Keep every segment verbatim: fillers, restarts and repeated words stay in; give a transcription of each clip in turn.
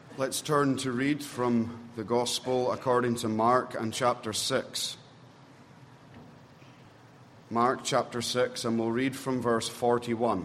Let's turn to read from the Gospel according to Mark and chapter six. Mark chapter six, and we'll read from verse forty-one.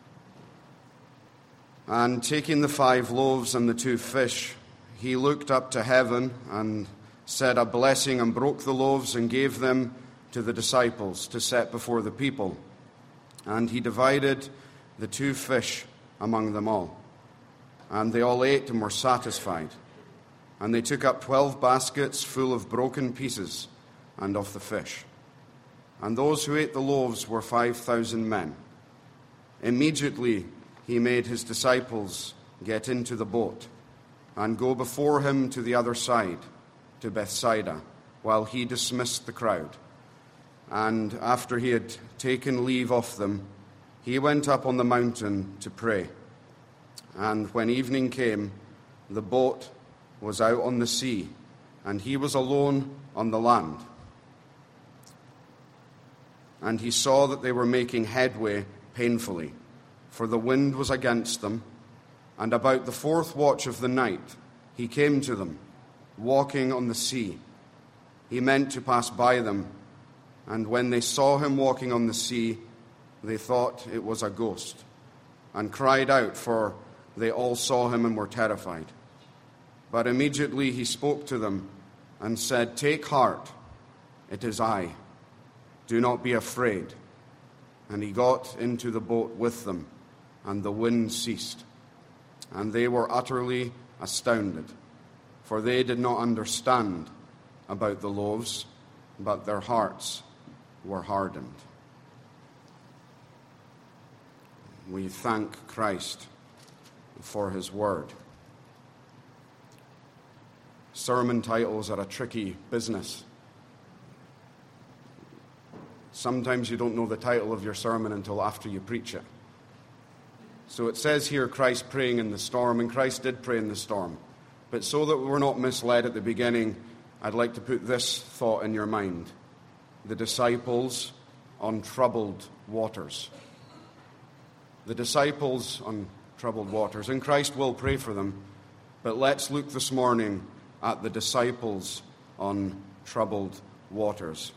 And taking the five loaves and the two fish, he looked up to heaven and said a blessing and broke the loaves and gave them to the disciples to set before the people. And he divided the two fish among them all. And they all ate and were satisfied. And they took up twelve baskets full of broken pieces and of the fish. And those who ate the loaves were five thousand men. Immediately he made his disciples get into the boat and go before him to the other side, to Bethsaida, while he dismissed the crowd. And after he had taken leave of them, he went up on the mountain to pray. And when evening came, the boat was out on the sea, and he was alone on the land. And he saw that they were making headway painfully, for the wind was against them. And about the fourth watch of the night, he came to them, walking on the sea. He meant to pass by them, and when they saw him walking on the sea, they thought it was a ghost, and cried out, for they all saw him and were terrified. But immediately he spoke to them and said, "Take heart, it is I. Do not be afraid." And he got into the boat with them, and the wind ceased. And they were utterly astounded, for they did not understand about the loaves, but their hearts were hardened. We thank Christ for his word. Sermon titles are a tricky business. Sometimes you don't know the title of your sermon until after you preach it. So it says here, Christ praying in the storm, and Christ did pray in the storm. But so that we're not misled at the beginning, I'd like to put this thought in your mind. The disciples on troubled waters. The disciples on troubled waters, and Christ will pray for them. But let's look this morning at the disciples on troubled waters.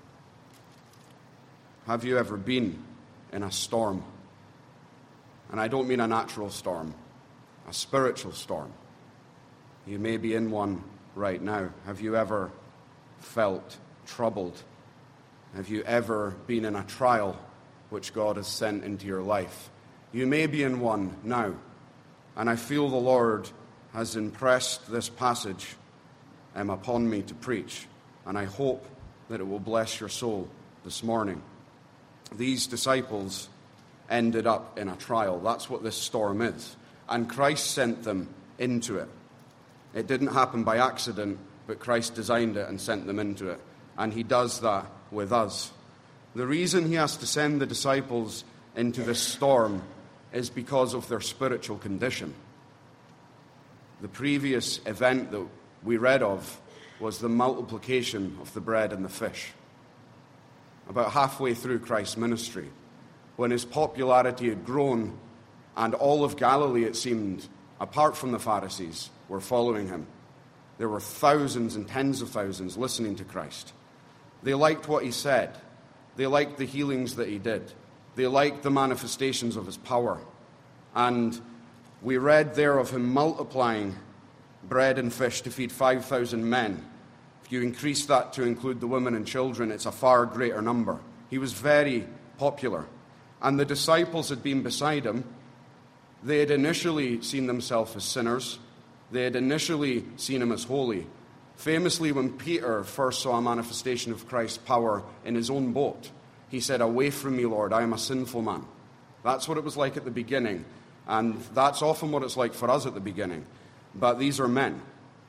Have you ever been in a storm? And I don't mean a natural storm, a spiritual storm. You may be in one right now. Have you ever felt troubled? Have you ever been in a trial which God has sent into your life? You may be in one now, and I feel the Lord has impressed this passage um, upon me to preach, and I hope that it will bless your soul this morning. These disciples ended up in a trial. That's what this storm is, and Christ sent them into it. It didn't happen by accident, but Christ designed it and sent them into it, and he does that with us. The reason he has to send the disciples into this storm is because of their spiritual condition. The previous event that we read of was the multiplication of the bread and the fish. About halfway through Christ's ministry, when his popularity had grown, and all of Galilee, it seemed, apart from the Pharisees, were following him. There were thousands and tens of thousands listening to Christ. They liked what he said. They liked the healings that he did. They liked the manifestations of his power. And we read there of him multiplying bread and fish to feed five thousand men. If you increase that to include the women and children, it's a far greater number. He was very popular. And the disciples had been beside him. They had initially seen themselves as sinners. They had initially seen him as holy. Famously, when Peter first saw a manifestation of Christ's power in his own boat, he said, "Away from me, Lord, I am a sinful man." That's what it was like at the beginning. And that's often what it's like for us at the beginning. But these are men.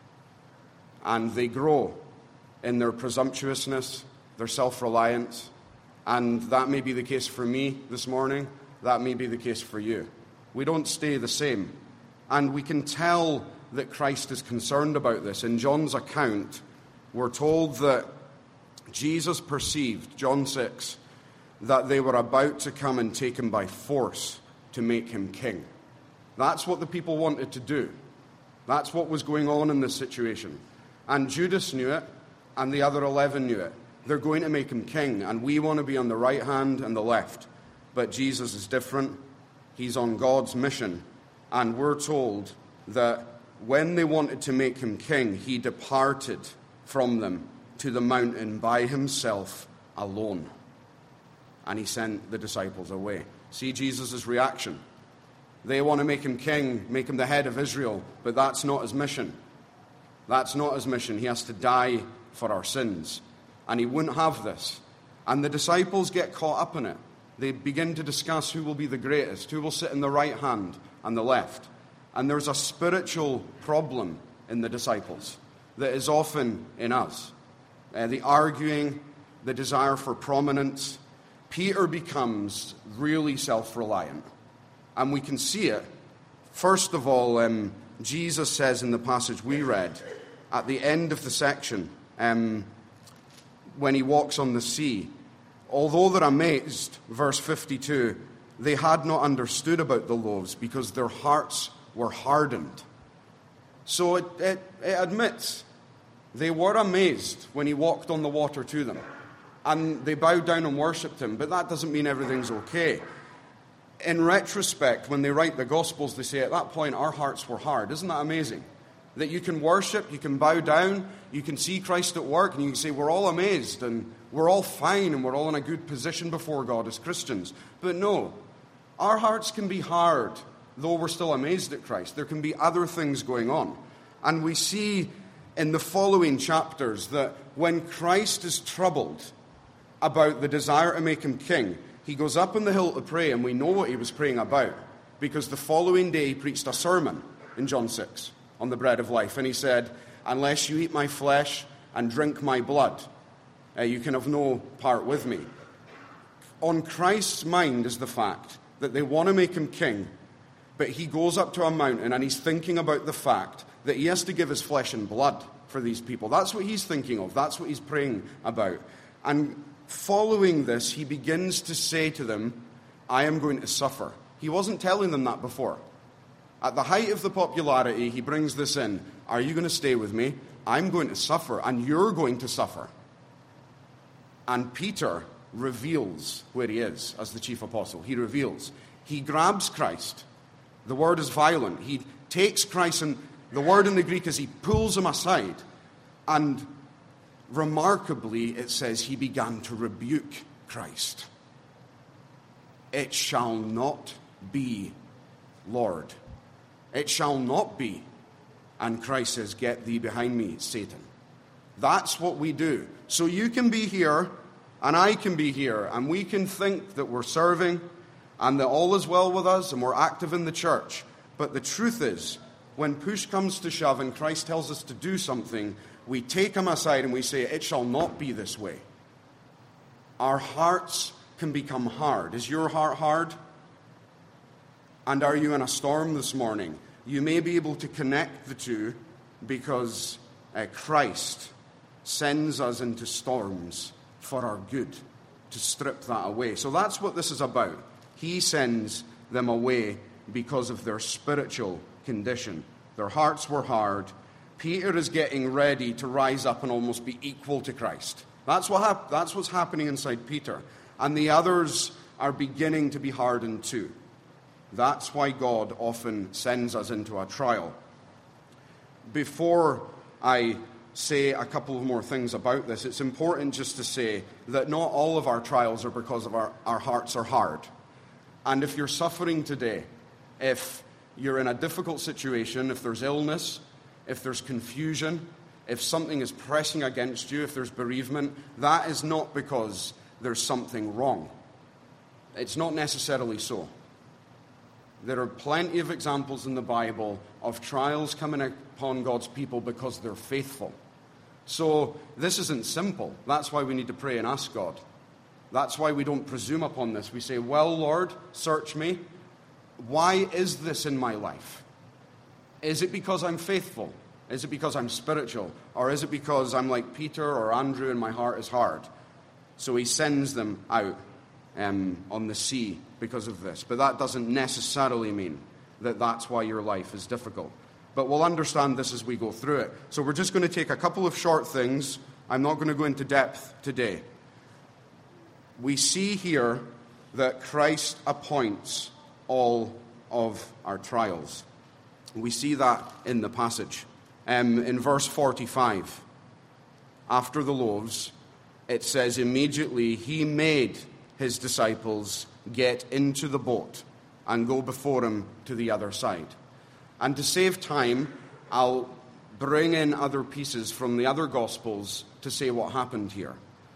And they grow in their presumptuousness, their self-reliance. And that may be the case for me this morning. That may be the case for you. We don't stay the same. And we can tell that Christ is concerned about this. In John's account, we're told that Jesus perceived, John six, that they were about to come and take him by force to make him king. That's what the people wanted to do. That's what was going on in this situation. And Judas knew it, and the other eleven knew it. They're going to make him king, and we want to be on the right hand and the left. But Jesus is different. He's on God's mission. And we're told that when they wanted to make him king, he departed from them to the mountain by himself alone. And he sent the disciples away. See Jesus' reaction. They want to make him king, make him the head of Israel, but that's not his mission. That's not his mission. He has to die for our sins. And he wouldn't have this. And the disciples get caught up in it. They begin to discuss who will be the greatest, who will sit in the right hand and the left. And there's a spiritual problem in the disciples that is often in us. Uh, the arguing, the desire for prominence. Peter becomes really self-reliant. And we can see it. First of all, um, Jesus says in the passage we read, at the end of the section, um, when he walks on the sea, although they're amazed, verse fifty-two, they had not understood about the loaves because their hearts were hardened. So it, it, it admits they were amazed when he walked on the water to them. And they bowed down and worshipped him, but that doesn't mean everything's okay. In retrospect, when they write the Gospels, they say at that point our hearts were hard. Isn't that amazing? That you can worship, you can bow down, you can see Christ at work, and you can say we're all amazed and we're all fine and we're all in a good position before God as Christians. But no, our hearts can be hard, though we're still amazed at Christ. There can be other things going on. And we see in the following chapters that when Christ is troubled about the desire to make him king, he goes up on the hill to pray, and we know what he was praying about, because the following day he preached a sermon in John six on the bread of life, and he said, unless you eat my flesh and drink my blood, uh, you can have no part with me. On Christ's mind is the fact that they want to make him king, but he goes up to a mountain and he's thinking about the fact that he has to give his flesh and blood for these people. That's what he's thinking of. That's what he's praying about. And following this, he begins to say to them, I am going to suffer. He wasn't telling them that before. At the height of the popularity, he brings this in. Are you going to stay with me? I'm going to suffer, and you're going to suffer. And Peter reveals where he is as the chief apostle. He reveals. He grabs Christ. The word is violent. He takes Christ, and the word in the Greek is he pulls him aside. And remarkably, it says he began to rebuke Christ. It shall not be, Lord. It shall not be. And Christ says, get thee behind me, Satan. That's what we do. So you can be here, and I can be here, and we can think that we're serving, and that all is well with us, and we're active in the church. But the truth is, when push comes to shove and Christ tells us to do something, we take him aside and we say, it shall not be this way. Our hearts can become hard. Is your heart hard? And are you in a storm this morning? You may be able to connect the two because uh, Christ sends us into storms for our good, to strip that away. So that's what this is about. He sends them away because of their spiritual condition. Their hearts were hard. Peter is getting ready to rise up and almost be equal to Christ. That's what hap- that's what's happening inside Peter. And the others are beginning to be hardened too. That's why God often sends us into a trial. Before I say a couple of more things about this, it's important just to say that not all of our trials are because of our, our hearts are hard. And if you're suffering today, if you're in a difficult situation, if there's illness, if there's confusion, if something is pressing against you, if there's bereavement, that is not because there's something wrong. It's not necessarily so. There are plenty of examples in the Bible of trials coming upon God's people because they're faithful. So this isn't simple. That's why we need to pray and ask God. That's why we don't presume upon this. We say, well, Lord, search me. Why is this in my life? Is it because I'm faithful? Is it because I'm spiritual? Or is it because I'm like Peter or Andrew and my heart is hard? So he sends them out um, on the sea because of this. But that doesn't necessarily mean that that's why your life is difficult. But we'll understand this as we go through it. So we're just going to take a couple of short things. I'm not going to go into depth today. We see here that Christ appoints all of our trials. We see that in the passage. Um, in verse forty-five, after the loaves, it says, immediately he made his disciples get into the boat and go before him to the other side. And to save time, I'll bring in other pieces from the other Gospels to say what happened here.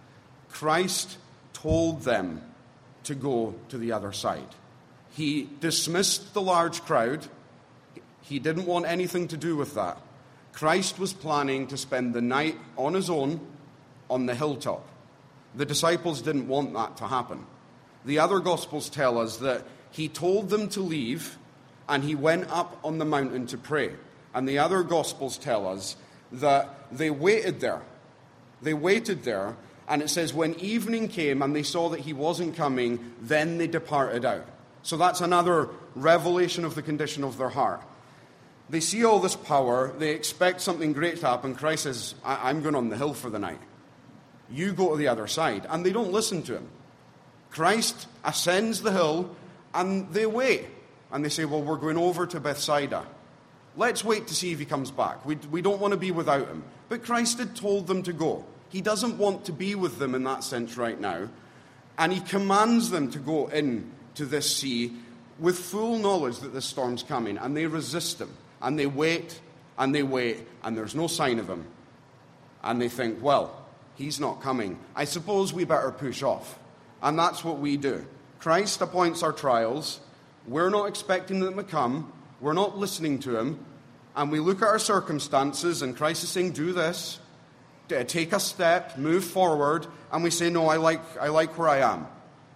Christ told them to go to the other side. He dismissed the large crowd. He didn't want anything to do with that. Christ was planning to spend the night on his own on the hilltop. The disciples didn't want that to happen. The other Gospels tell us that he told them to leave and he went up on the mountain to pray. And the other Gospels tell us that they waited there. They waited there, and it says when evening came and they saw that he wasn't coming, then they departed out. So that's another revelation of the condition of their heart. They see all this power, they expect something great to happen. Christ says, I- I'm going on the hill for the night. You go to the other side. And they don't listen to him. Christ ascends the hill, and they wait. And they say, well, we're going over to Bethsaida. Let's wait to see if he comes back. We, we don't want to be without him. But Christ had told them to go. He doesn't want to be with them in that sense right now. And he commands them to go into this sea with full knowledge that this storm's coming. And they resist him. And they wait, and they wait, and there's no sign of him. And they think, well, he's not coming. I suppose we better push off. And that's what we do. Christ appoints our trials. We're not expecting them to come. We're not listening to him. And we look at our circumstances, and Christ is saying, do this. Take a step, move forward. And we say, no, I like, I like where I am.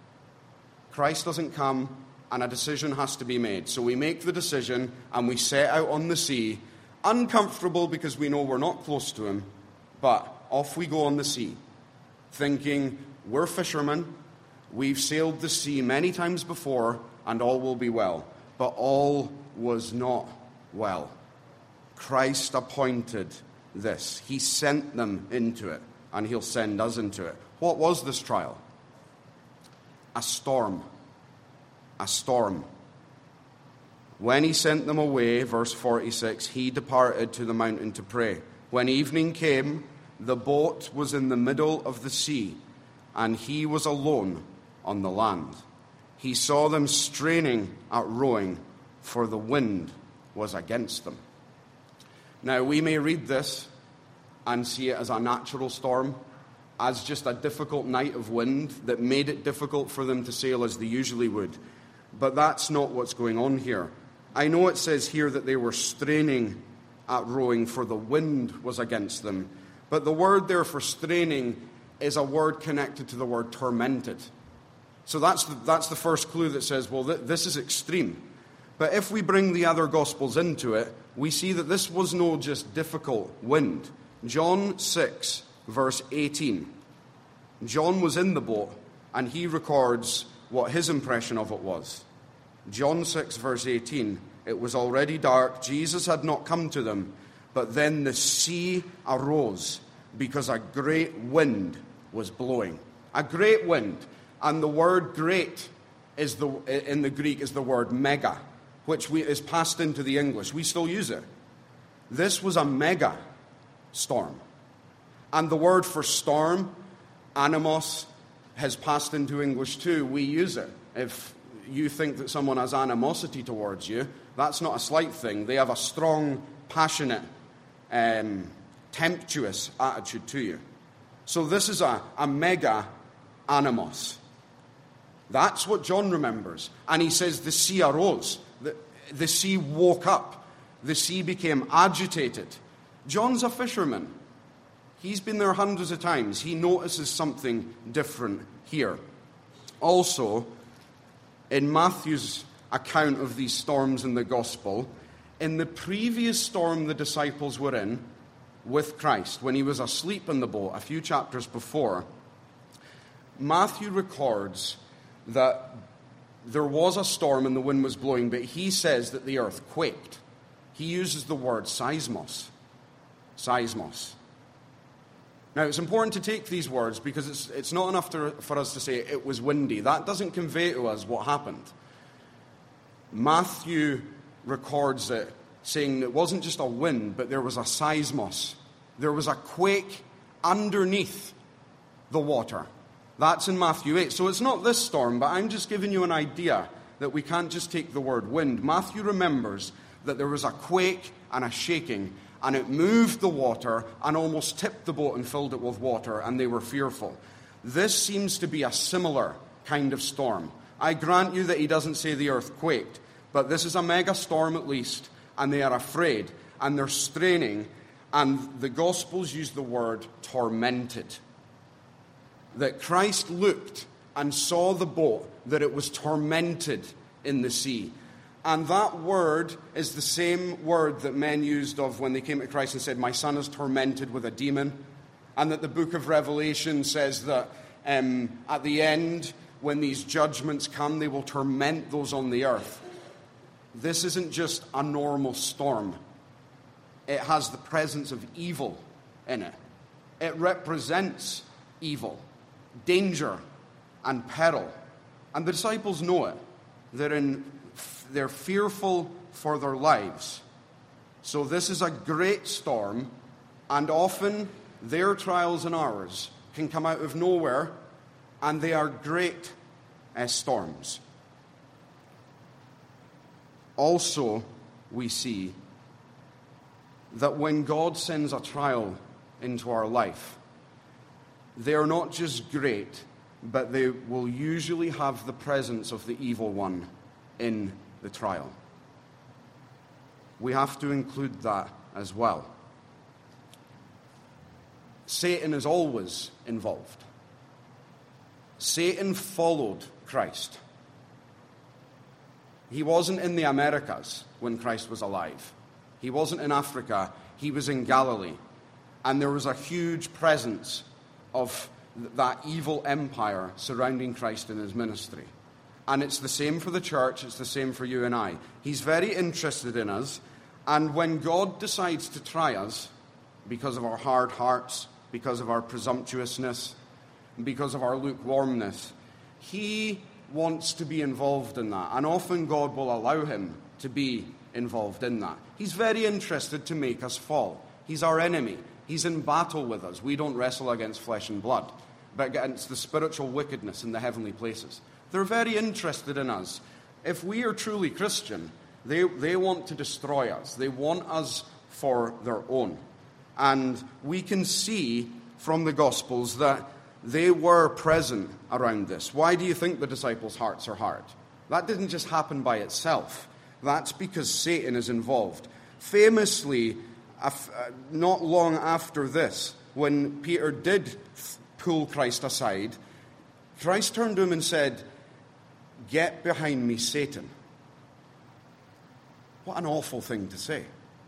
Christ doesn't come, and a decision has to be made. So we make the decision, and we set out on the sea, uncomfortable because we know we're not close to him, but off we go on the sea, thinking we're fishermen, we've sailed the sea many times before, and all will be well. But all was not well. Christ appointed this. He sent them into it, and he'll send us into it. What was this trial? A storm. A storm. When he sent them away, verse forty-six, he departed to the mountain to pray. When evening came, the boat was in the middle of the sea, and he was alone on the land. He saw them straining at rowing, for the wind was against them. Now, we may read this and see it as a natural storm, as just a difficult night of wind that made it difficult for them to sail as they usually would. But that's not what's going on here. I know it says here that they were straining at rowing, for the wind was against them. But the word there for straining is a word connected to the word tormented. So that's the, that's the first clue that says, well, th- this is extreme. But if we bring the other Gospels into it, we see that this was no just difficult wind. John six, verse eighteen. John was in the boat, and he records what his impression of it was. John six, verse eighteen. It was already dark. Jesus had not come to them. But then the sea arose because a great wind was blowing. A great wind. And the word great is the in the Greek is the word mega, which we, is passed into the English. We still use it. This was a mega storm. And the word for storm, animos, has passed into English too. We use it. If you think that someone has animosity towards you, that's not a slight thing. They have a strong, passionate, um, tempestuous attitude to you. So this is a, a mega animos. That's what John remembers. And he says the sea arose. The, the sea woke up. The sea became agitated. John's a fisherman. He's been there hundreds of times. He notices something different here. Also, in Matthew's account of these storms in the Gospel, in the previous storm the disciples were in with Christ, when he was asleep in the boat a few chapters before, Matthew records that there was a storm and the wind was blowing, but he says that the earth quaked. he uses the word seismos. Seismos. Now, it's important to take these words because it's, it's not enough to, for us to say it was windy. That doesn't convey to us what happened. Matthew records it saying it wasn't just a wind, but there was a seismos. There was a quake underneath the water. That's in Matthew eight. So it's not this storm, but I'm just giving you an idea that we can't just take the word wind. Matthew remembers that there was a quake and a shaking, and it moved the water and almost tipped the boat and filled it with water, and they were fearful. This seems to be a similar kind of storm. I grant you that he doesn't say the earth quaked, but this is a mega storm at least, and they are afraid, and they're straining, and the Gospels use the word tormented. That Christ looked and saw the boat, that it was tormented in the sea. And that word is the same word that men used of when they came to Christ and said, my son is tormented with a demon. And that the book of Revelation says that um, at the end, when these judgments come, they will torment those on the earth. This isn't just a normal storm. It has the presence of evil in it. It represents evil, danger, and peril. And the disciples know it. They're in They're fearful for their lives. So this is a great storm, and often their trials and ours can come out of nowhere, and they are great uh, storms. Also, we see that when God sends a trial into our life, they are not just great, but they will usually have the presence of the evil one in the trial. We have to include that as well. Satan is always involved. Satan followed Christ. He wasn't in the Americas when Christ was alive. He wasn't in Africa. He was in Galilee. And there was a huge presence of that evil empire surrounding Christ in his ministry. And it's the same for the church, it's the same for you and I. He's very interested in us, and when God decides to try us, because of our hard hearts, because of our presumptuousness, because of our lukewarmness, he wants to be involved in that. And often God will allow him to be involved in that. He's very interested to make us fall. He's our enemy. He's in battle with us. We don't wrestle against flesh and blood, but against the spiritual wickedness in the heavenly places. They're very interested in us. If we are truly Christian, they, they want to destroy us. They want us for their own. And we can see from the Gospels that they were present around this. Why do you think the disciples' hearts are hard? That didn't just happen by itself. That's because Satan is involved. Famously, not long after this, when Peter did pull Christ aside, Christ turned to him and said, "Get behind me, Satan." What an awful thing to say.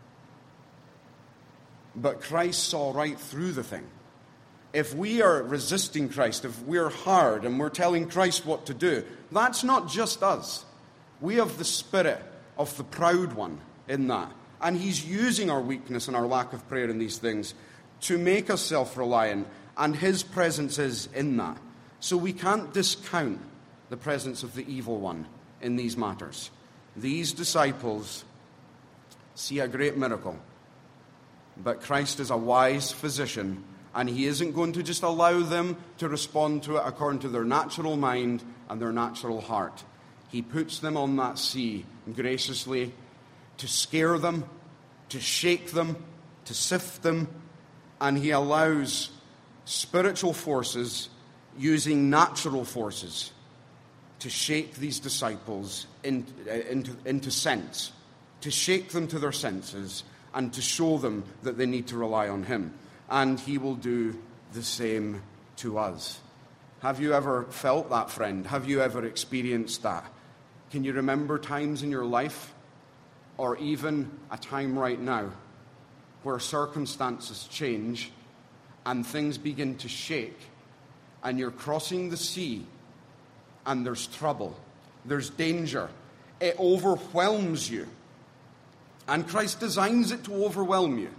But Christ saw right through the thing. If we are resisting Christ, if we're hard and we're telling Christ what to do, that's not just us. We have the spirit of the proud one in that. And he's using our weakness and our lack of prayer in these things to make us self-reliant, and his presence is in that. So we can't discount the presence of the evil one in these matters. These disciples see a great miracle, but Christ is a wise physician, and he isn't going to just allow them to respond to it according to their natural mind and their natural heart. He puts them on that sea graciously to scare them, to shake them, to sift them, and he allows spiritual forces using natural forces to shake these disciples in, into, into sense, to shake them to their senses, and to show them that they need to rely on him. And he will do the same to us. Have you ever felt that, friend? Have you ever experienced that? Can you remember times in your life, or even a time right now, where circumstances change and things begin to shake, and you're crossing the sea, and there's trouble, there's danger, it overwhelms you, And Christ designs it to overwhelm you.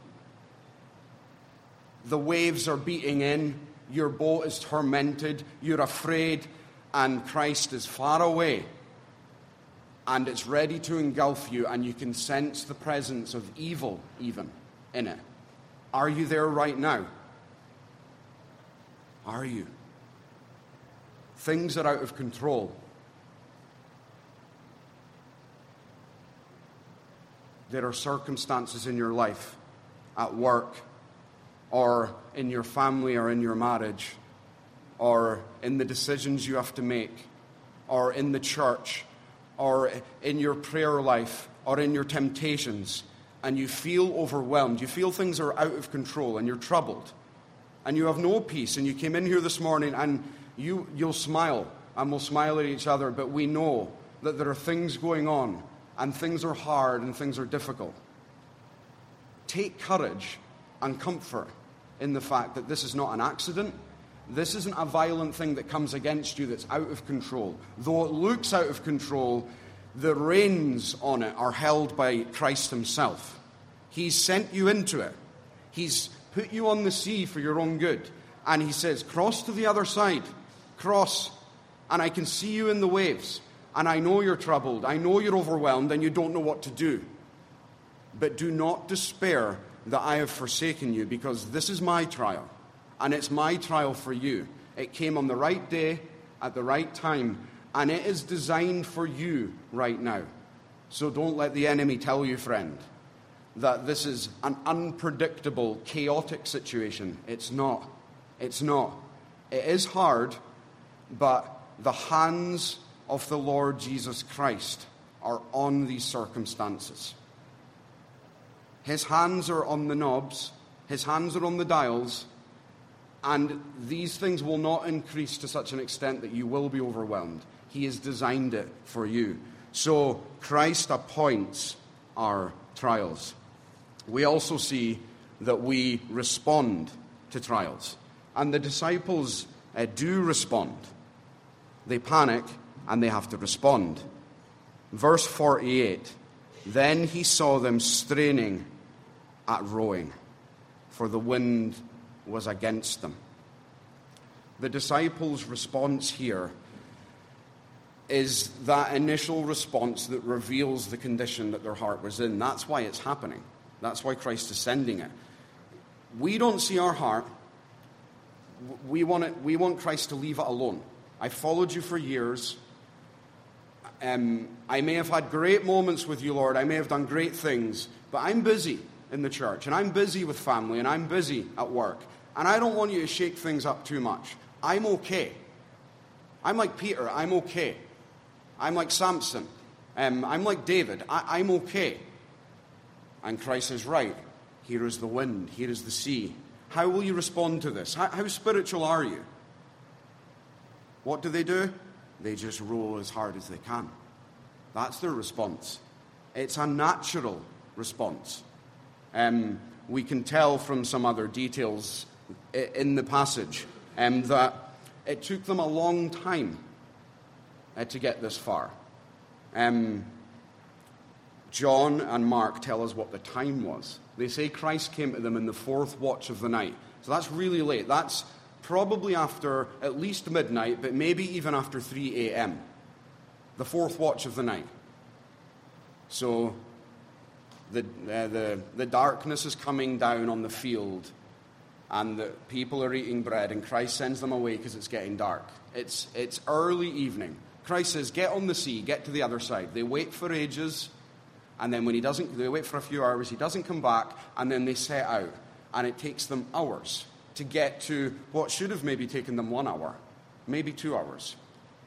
The waves are beating in, your boat is tormented, you're afraid, and Christ is far away. And it's ready to engulf you, and you can sense the presence of evil even in it. Are you there right now? Are you? Things are out of control. There are circumstances in your life, at work, or in your family, or in your marriage, or in the decisions you have to make, or in the church, or in your prayer life, or in your temptations, and you feel overwhelmed. You feel things are out of control, and you're troubled, and you have no peace, and you came in here this morning, and you, you'll smile, and we'll smile at each other, but we know that there are things going on, and things are hard, and things are difficult. Take courage and comfort in the fact that this is not an accident. This isn't a violent thing that comes against you that's out of control. Though it looks out of control, the reins on it are held by Christ himself. He's sent you into it. He's put you on the sea for your own good. And he says, cross to the other side. Cross. And I can see you in the waves. And I know you're troubled. I know you're overwhelmed and you don't know what to do. But do not despair that I have forsaken you, because this is my trial. And it's my trial for you. It came on the right day, at the right time, and it is designed for you right now. So don't let the enemy tell you, friend, that this is an unpredictable, chaotic situation. It's not. It's not. It is hard, but the hands of the Lord Jesus Christ are on these circumstances. His hands are on the knobs. His hands are on the dials. And these things will not increase to such an extent that you will be overwhelmed. He has designed it for you. So Christ appoints our trials. We also see that we respond to trials. And the disciples uh, do respond. They panic and they have to respond. Verse forty-eight, then he saw them straining at rowing, for the wind was against them. The disciples' response here is that initial response that reveals the condition that their heart was in. That's why it's happening. That's why Christ is sending it. We don't see our heart. We want it, we want Christ to leave it alone. I followed you for years. Um, I may have had great moments with you, Lord. I may have done great things, but I'm busy in the church, and I'm busy with family, and I'm busy at work, and I don't want you to shake things up too much. I'm okay. I'm like Peter. I'm okay. I'm like Samson. Um, I'm like David. I, I'm okay. And Christ is right. Here is the wind. Here is the sea. How will you respond to this? How, how spiritual are you? What do they do? They just row as hard as they can. That's their response. It's a natural response. Um, we can tell from some other details in the passage um, that it took them a long time uh, to get this far. Um, John and Mark tell us what the time was. They say Christ came to them in the fourth watch of the night. So that's really late. That's probably after at least midnight, but maybe even after three a.m. The fourth watch of the night. So the, uh, the, the darkness is coming down on the field, and the people are eating bread, and Christ sends them away because it's getting dark. It's, it's early evening. Christ says, get on the sea, get to the other side. They wait for ages, and then when he doesn't, they wait for a few hours, he doesn't come back, and then they set out. And it takes them hours to get to what should have maybe taken them one hour, maybe two hours.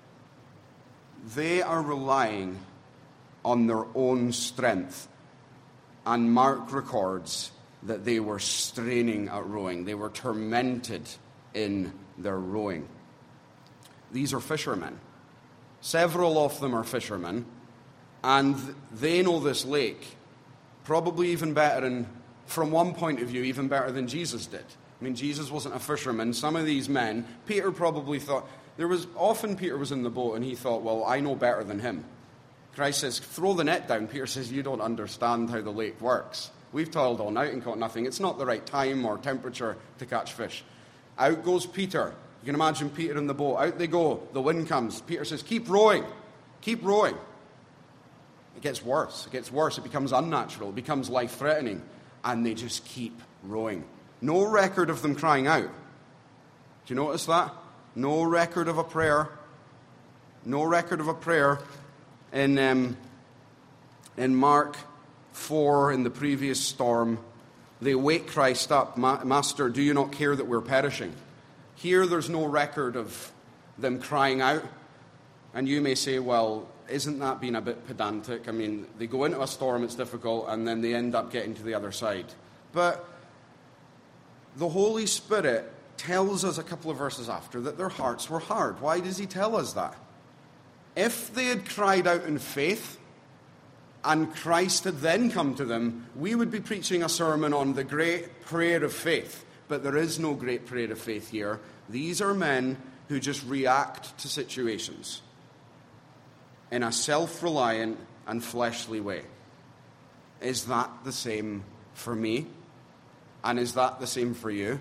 They are relying on their own strength. And Mark records that they were straining at rowing. They were tormented in their rowing. These are fishermen. Several of them are fishermen, and they know this lake probably even better, and from one point of view, even better than Jesus did. I mean, Jesus wasn't a fisherman. Some of these men, Peter probably thought, there was often Peter was in the boat and he thought, well, I know better than him. Christ says, throw the net down. Peter says, you don't understand how the lake works. We've toiled all night and caught nothing. It's not the right time or temperature to catch fish. Out goes Peter. You can imagine Peter in the boat. Out they go. The wind comes. Peter says, keep rowing. Keep rowing. It gets worse. It gets worse. It becomes unnatural. It becomes life-threatening. And they just keep rowing. No record of them crying out. Do you notice that? No record of a prayer. No record of a prayer. In, um, in Mark four, in the previous storm, they wake Christ up. Master, do you not care that we're perishing? Here there's no record of them crying out. And you may say, well, isn't that being a bit pedantic? I mean, they go into a storm, it's difficult, and then they end up getting to the other side. But the Holy Spirit tells us a couple of verses after that their hearts were hard. Why does he tell us that? If they had cried out in faith, and Christ had then come to them, we would be preaching a sermon on the great prayer of faith. But there is no great prayer of faith here. These are men who just react to situations in a self-reliant and fleshly way. Is that the same for me? And is that the same for you?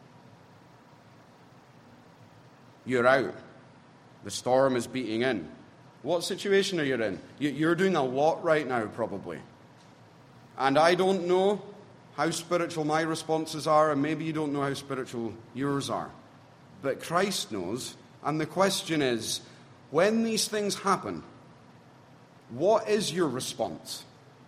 You're out. The storm is beating in. What situation are you in? You're doing a lot right now, probably. And I don't know how spiritual my responses are, and maybe you don't know how spiritual yours are. But Christ knows, and the question is, when these things happen, what is your response?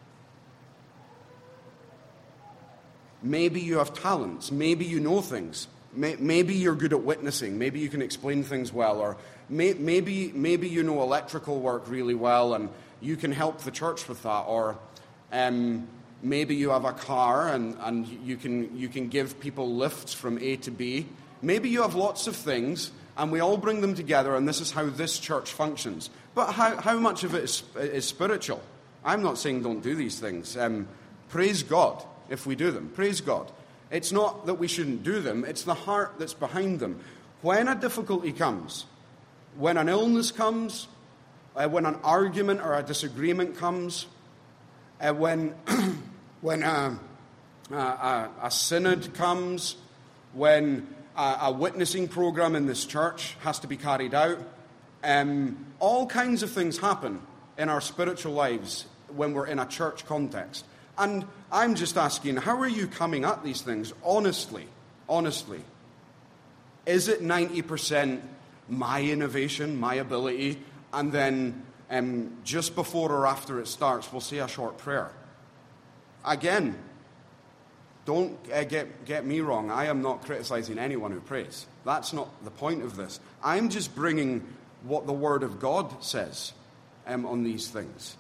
Maybe you have talents. Maybe you know things. Maybe you're good at witnessing. Maybe you can explain things well. Or maybe, maybe you know electrical work really well and you can help the church with that. Or um, maybe you have a car and, and you can, you can give people lifts from A to B. Maybe you have lots of things and we all bring them together and this is how this church functions. But how, how much of it is, is spiritual? I'm not saying don't do these things. Um, praise God if we do them. Praise God. It's not that we shouldn't do them. It's the heart that's behind them. When a difficulty comes, when an illness comes, uh, when an argument or a disagreement comes, uh, when, when a, a, a synod comes, when a, a witnessing program in this church has to be carried out, um, all kinds of things happen in our spiritual lives when we're in a church context. And I'm just asking, how are you coming at these things honestly? Honestly. Is it ninety percent my innovation, my ability, and then um, just before or after it starts, we'll say a short prayer? Again, don't uh, get, get me wrong. I am not criticizing anyone who prays. That's not the point of this. I'm just bringing what the Word of God says um, on these things.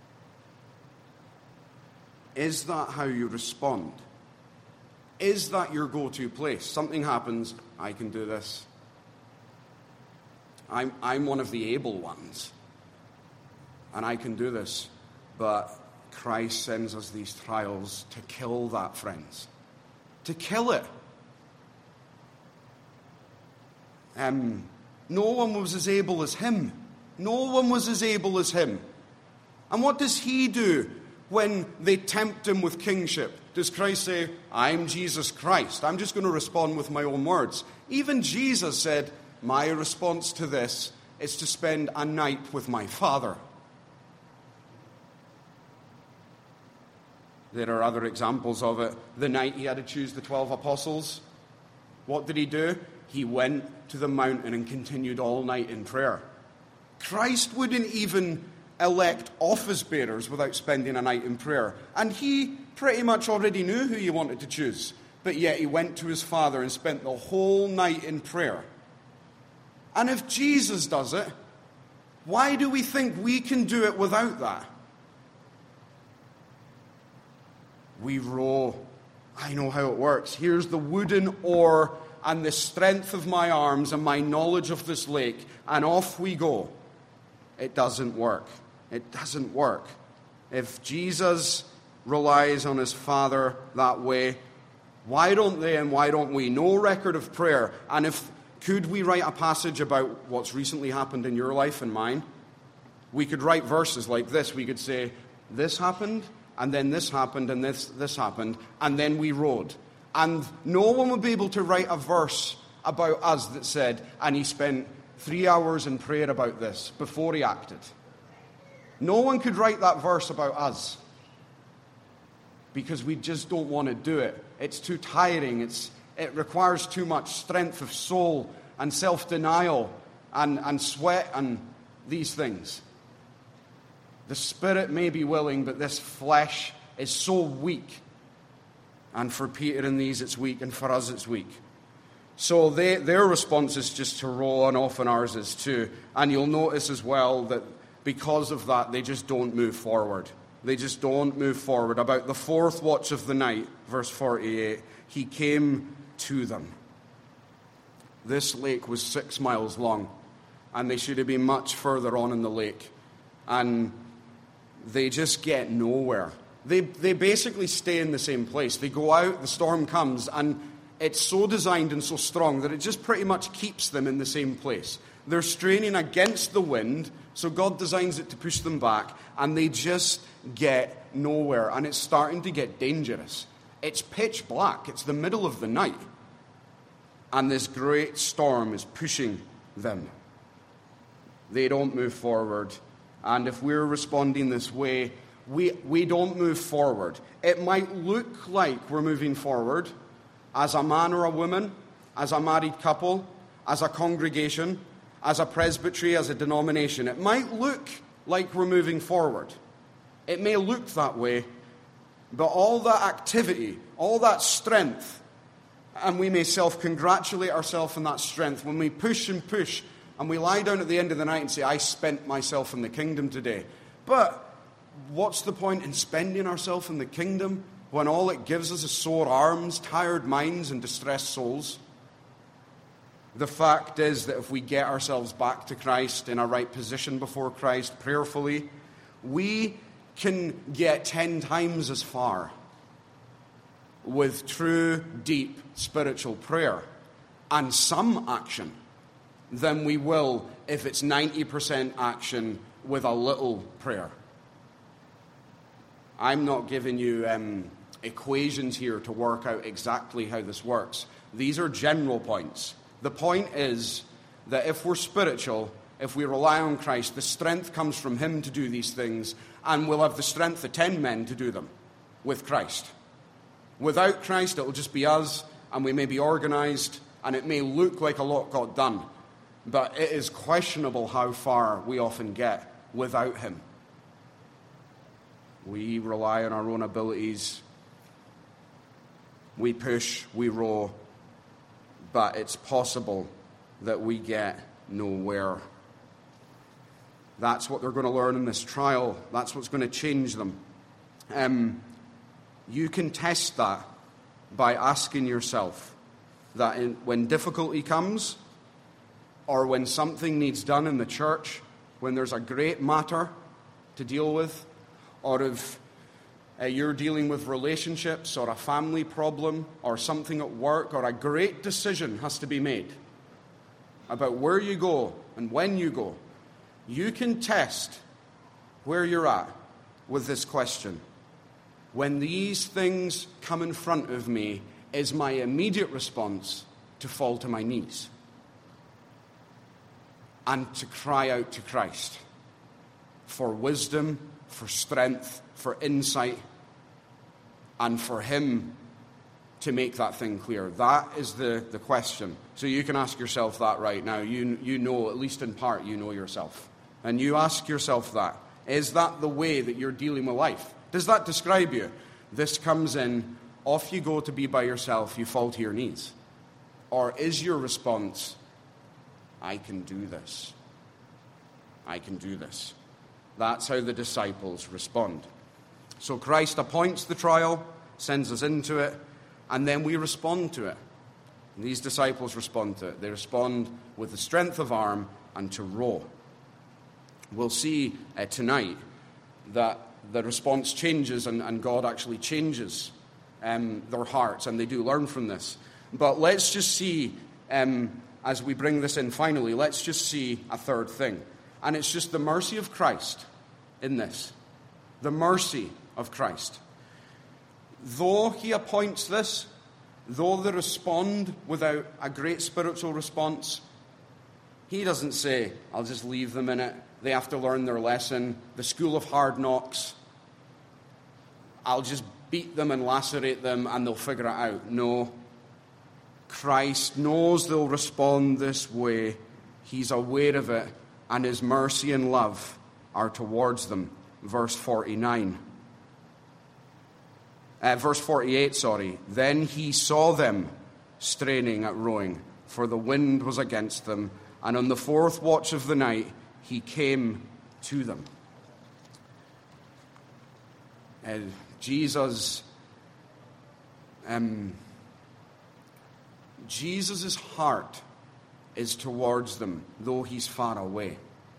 Is that how you respond? Is that your go-to place? Something happens, I can do this. I'm, I'm one of the able ones, and I can do this. But Christ sends us these trials to kill that, friends. To kill it. Um, no one was as able as him. No one was as able as him. And what does he do when they tempt him with kingship? Does Christ say, I'm Jesus Christ? I'm just going to respond with my own words. Even Jesus said, my response to this is to spend a night with my Father. There are other examples of it. The night he had to choose the twelve apostles, what did he do? He went to the mountain and continued all night in prayer. Christ wouldn't even elect office bearers without spending a night in prayer. And he pretty much already knew who he wanted to choose. But yet he went to his Father and spent the whole night in prayer. And if Jesus does it, why do we think we can do it without that? We row. I know how it works. Here's the wooden oar and the strength of my arms and my knowledge of this lake, and off we go. It doesn't work. It doesn't work. If Jesus relies on his Father that way, why don't they and why don't we? No record of prayer. And if could we write a passage about what's recently happened in your life and mine? We could write verses like this. We could say, this happened, and then this happened, and this, this happened, and then we rowed. And no one would be able to write a verse about us that said, and he spent three hours in prayer about this before he acted. No one could write that verse about us because we just don't want to do it. It's too tiring. It's, it requires too much strength of soul and self-denial and, and sweat and these things. The spirit may be willing, but this flesh is so weak. And for Peter and these, it's weak, and for us, it's weak. So they, their response is just to row, and often ours is too. And you'll notice as well that because of that, they just don't move forward. They just don't move forward. About the fourth watch of the night, verse forty-eight, he came to them. This lake was six miles long, and they should have been much further on in the lake. And they just get nowhere. They they basically stay in the same place. They go out, the storm comes, and it's so designed and so strong that it just pretty much keeps them in the same place. They're straining against the wind, so God designs it to push them back, and they just get nowhere. And it's starting to get dangerous. It's pitch black. It's the middle of the night. And this great storm is pushing them. They don't move forward. And if we're responding this way, we, we don't move forward. It might look like we're moving forward as a man or a woman, as a married couple, as a congregation, as a presbytery, as a denomination. It might look like we're moving forward. It may look that way, but all that activity, all that strength, and we may self-congratulate ourselves on that strength when we push and push, and we lie down at the end of the night and say, I spent myself in the kingdom today. But what's the point in spending ourselves in the kingdom when all it gives us is sore arms, tired minds, and distressed souls? The fact is that if we get ourselves back to Christ in a right position before Christ prayerfully, we can get ten times as far with true, deep spiritual prayer and some action than we will if it's ninety percent action with a little prayer. I'm not giving you um, equations here to work out exactly how this works. These are general points. The point is that if we're spiritual, if we rely on Christ, the strength comes from him to do these things, and we'll have the strength of ten men to do them with Christ. Without Christ, it'll just be us, and we may be organized, and it may look like a lot got done. But it is questionable how far we often get without him. We rely on our own abilities. We push, we row. But it's possible that we get nowhere. That's what they're going to learn in this trial. That's what's going to change them. Um, you can test that by asking yourself that in, when difficulty comes, or when something needs done in the church, when there's a great matter to deal with, or if uh, you're dealing with relationships or a family problem or something at work, or a great decision has to be made about where you go and when you go, you can test where you're at with this question. When these things come in front of me, is my immediate response to fall to my knees and to cry out to Christ for wisdom, for strength, for insight, and for him to make that thing clear? That is the, the question. So you can ask yourself that right now. You, you know, at least in part, you know yourself. And you ask yourself that. Is that the way that you're dealing with life? Does that describe you? This comes in, off you go to be by yourself, you fall to your knees. Or is your response, I can do this. I can do this. That's how the disciples respond. So Christ appoints the trial, sends us into it, and then we respond to it. And these disciples respond to it. They respond with the strength of arm and to row. We'll see uh, tonight that the response changes and, and God actually changes um, their hearts, and they do learn from this. But let's just see, um, as we bring this in finally, let's just see a third thing. And it's just the mercy of Christ in this. The mercy of Christ. Though he appoints this, though they respond without a great spiritual response, he doesn't say, I'll just leave them in it. They have to learn their lesson. The school of hard knocks. I'll just beat them and lacerate them and they'll figure it out. No. Christ knows they'll respond this way. He's aware of it, and his mercy and love are towards them. Verse forty-nine. Uh, verse forty-eight, sorry. Then he saw them straining at rowing, for the wind was against them, and on the fourth watch of the night he came to them. Uh, Jesus, um, Jesus' heart is towards them, though he's far away.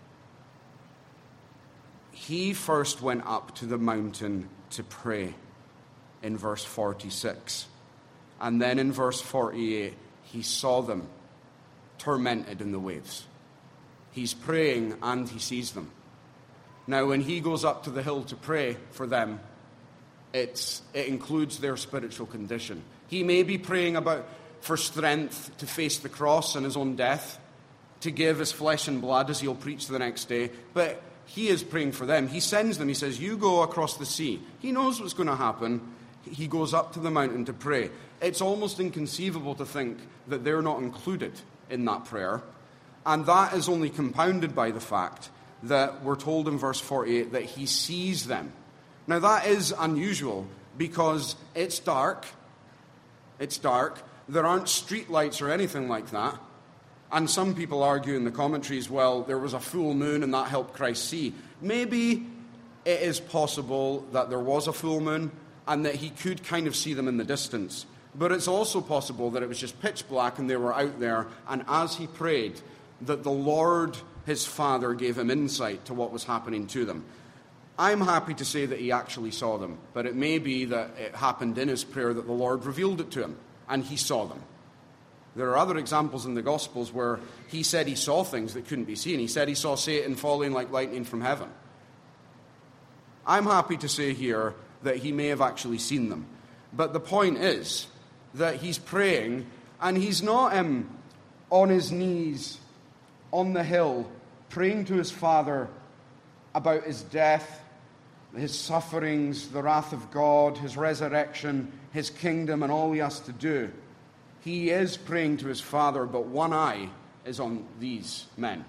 He first went up to the mountain to pray in verse forty-six. And then in verse forty-eight, he saw them tormented in the waves. He's praying and he sees them. Now, when he goes up to the hill to pray for them, it's, it includes their spiritual condition. He may be praying about for strength to face the cross and his own death, to give his flesh and blood as he'll preach the next day, but he is praying for them. He sends them. He says, you go across the sea. He knows what's going to happen. He goes up to the mountain to pray. It's almost inconceivable to think that they're not included in that prayer. And that is only compounded by the fact that we're told in verse forty-eight that he sees them. Now that is unusual because it's dark. It's dark. There aren't street lights or anything like that. And some people argue in the commentaries, well, there was a full moon and that helped Christ see. Maybe it is possible that there was a full moon and that he could kind of see them in the distance. But it's also possible that it was just pitch black and they were out there, and as he prayed, that the Lord, his Father, gave him insight to what was happening to them. I'm happy to say that he actually saw them, but it may be that it happened in his prayer that the Lord revealed it to him, and he saw them. There are other examples in the Gospels where he said he saw things that couldn't be seen. He said he saw Satan falling like lightning from heaven. I'm happy to say here that he may have actually seen them. But the point is that he's praying, and he's not um, on his knees on the hill praying to his Father about his death, his sufferings, the wrath of God, his resurrection, his kingdom, and all he has to do. He is praying to his Father, but one eye is on these men.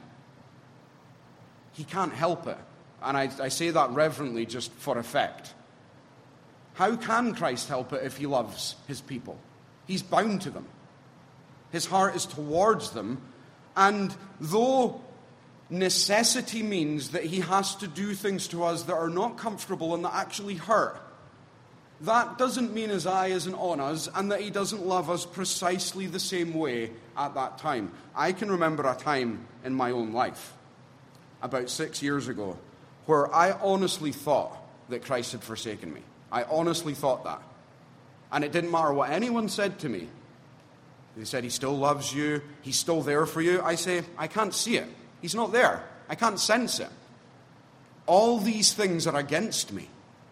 He can't help it. And I, I say that reverently just for effect. How can Christ help it if he loves his people? He's bound to them. His heart is towards them. And though necessity means that he has to do things to us that are not comfortable and that actually hurt, that doesn't mean his eye isn't on us and that he doesn't love us precisely the same way at that time. I can remember a time in my own life, about six years ago, where I honestly thought that Christ had forsaken me. I honestly thought that. And it didn't matter what anyone said to me. They said, he still loves you, he's still there for you. I say, I can't see it. He's not there. I can't sense it. All these things are against me.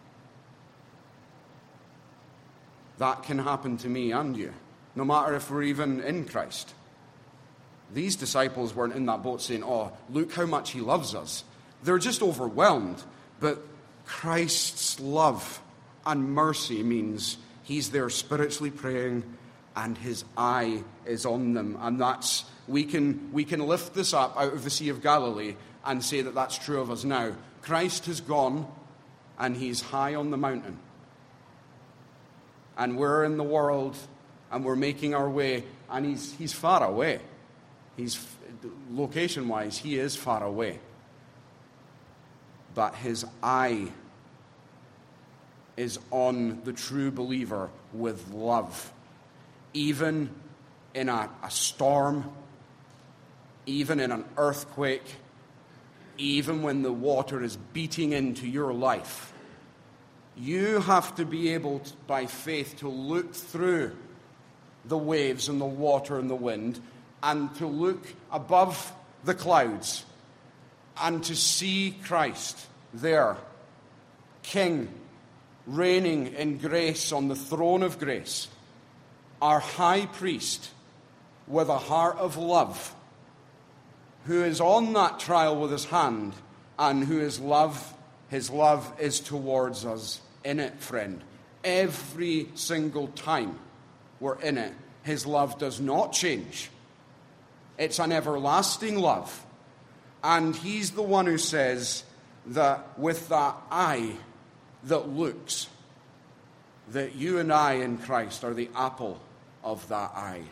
That can happen to me and you, no matter if we're even in Christ. These disciples weren't in that boat saying, oh, look how much he loves us. They're just overwhelmed. But Christ's love and mercy means he's there spiritually praying and his eye is on them. And that's, we can, we can lift this up out of the Sea of Galilee and say that that's true of us now. Christ has gone and he's high on the mountain. And we're in the world, and we're making our way, and he's he's far away. He's, location-wise, he is far away. But his eye is on the true believer with love. Even in a, a storm, even in an earthquake, even when the water is beating into your life, you have to be able, to, by faith, to look through the waves and the water and the wind and to look above the clouds and to see Christ there, King, reigning in grace on the throne of grace, our high priest with a heart of love, who is on that trial with his hand, and who is love, his love is towards us in it, friend. Every single time we're in it, his love does not change. It's an everlasting love. And he's the one who says that with that eye that looks, that you and I in Christ are the apple of that eye.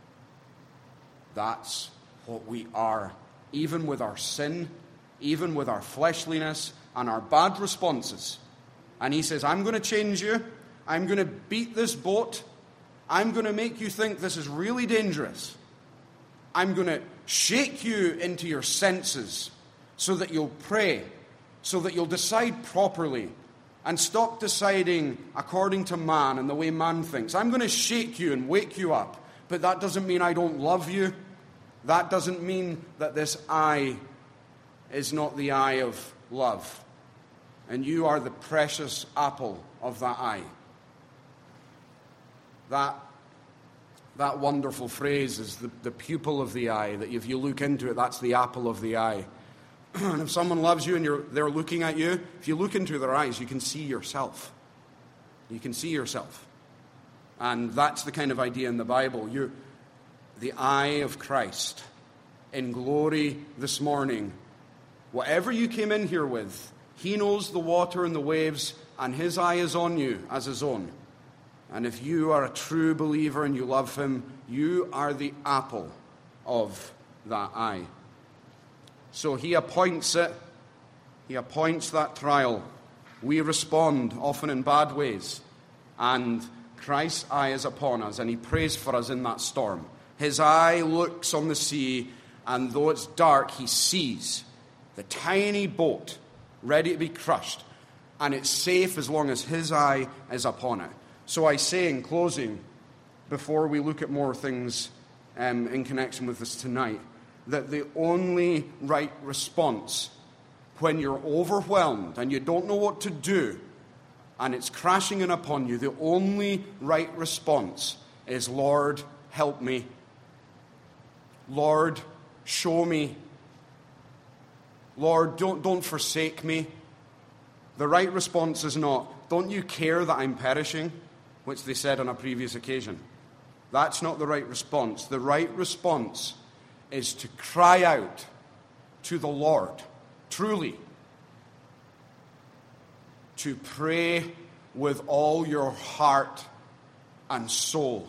That's what we are, even with our sin, even with our fleshliness and our bad responses. And he says, I'm going to change you. I'm going to beat this boat. I'm going to make you think this is really dangerous. I'm going to shake you into your senses so that you'll pray, so that you'll decide properly and stop deciding according to man and the way man thinks. I'm going to shake you and wake you up. But that doesn't mean I don't love you. That doesn't mean that this eye is not the eye of love. And you are the precious apple of that eye. That, that wonderful phrase is the, the pupil of the eye, that if you look into it, that's the apple of the eye. And if someone loves you and you're, they're looking at you, if you look into their eyes, you can see yourself. You can see yourself. And that's the kind of idea in the Bible. You, the eye of Christ in glory this morning. Whatever you came in here with, he knows the water and the waves, and his eye is on you as his own. And if you are a true believer and you love him, you are the apple of that eye. So he appoints it. He appoints that trial. We respond, often in bad ways. And Christ's eye is upon us, and he prays for us in that storm. His eye looks on the sea, and though it's dark, he sees the tiny boat ready to be crushed. And it's safe as long as his eye is upon it. So I say in closing, before we look at more things um, in connection with this tonight, that the only right response when you're overwhelmed and you don't know what to do and it's crashing in upon you, the only right response is, Lord, help me. Lord, show me. Lord, don't, don't forsake me. The right response is not, don't you care that I'm perishing, which they said on a previous occasion. That's not the right response. The right response is to cry out to the Lord, truly, to pray with all your heart and soul.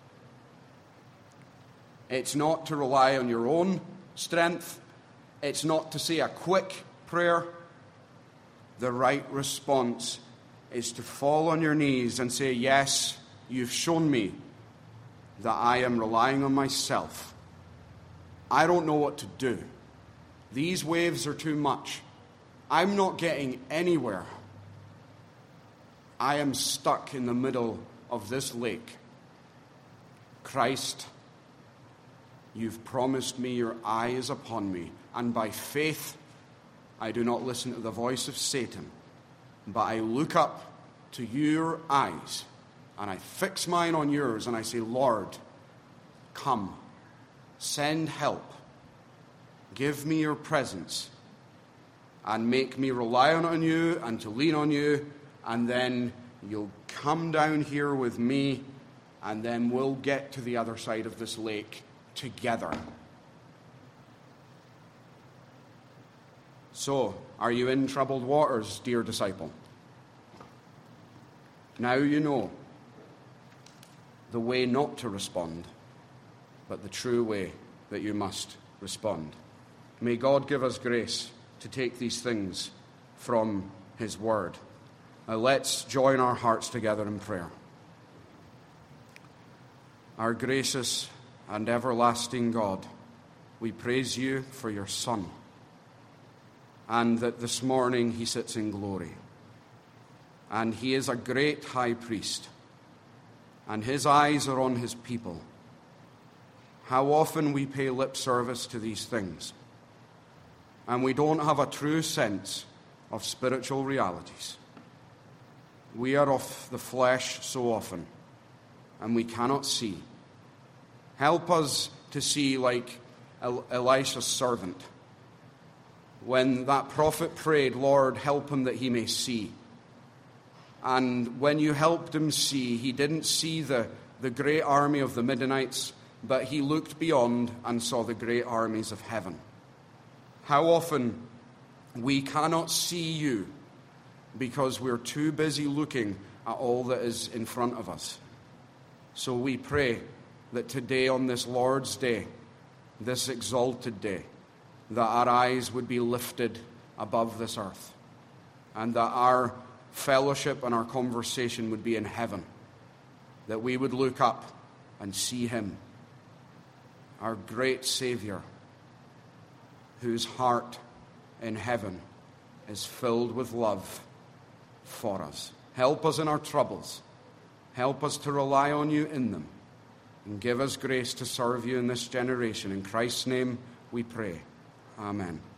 It's not to rely on your own strength. It's not to say a quick prayer. The right response is to fall on your knees and say, yes, you've shown me that I am relying on myself. I don't know what to do. These waves are too much. I'm not getting anywhere. I am stuck in the middle of this lake. Christ, you've promised me your eye is upon me, and by faith I do not listen to the voice of Satan, but I look up to your eyes, and I fix mine on yours, and I say, Lord, come, send help, give me your presence, and make me rely on you and to lean on you, and then you'll come down here with me, and then we'll get to the other side of this lake together. So, are you in troubled waters, dear disciple? Now you know the way not to respond, but the true way that you must respond. May God give us grace to take these things from his word. Now let's join our hearts together in prayer. Our gracious and everlasting God, we praise you for your Son, and that this morning he sits in glory. And he is a great high priest, and his eyes are on his people. How often we pay lip service to these things. and we don't have a true sense of spiritual realities. We are of the flesh so often, and we cannot see. Help us to see like El- Elisha's servant. When that prophet prayed, Lord, help him that he may see. And when you helped him see, he didn't see the, the great army of the Midianites, but he looked beyond and saw the great armies of heaven. How often we cannot see you because we're too busy looking at all that is in front of us. So we pray that today, on this Lord's Day, this exalted day, that our eyes would be lifted above this earth, and that our fellowship and our conversation would be in heaven, that we would look up and see him, our great Savior, whose heart in heaven is filled with love for us. Help us in our troubles. Help us to rely on you in them, and give us grace to serve you in this generation. In Christ's name we pray. Amen.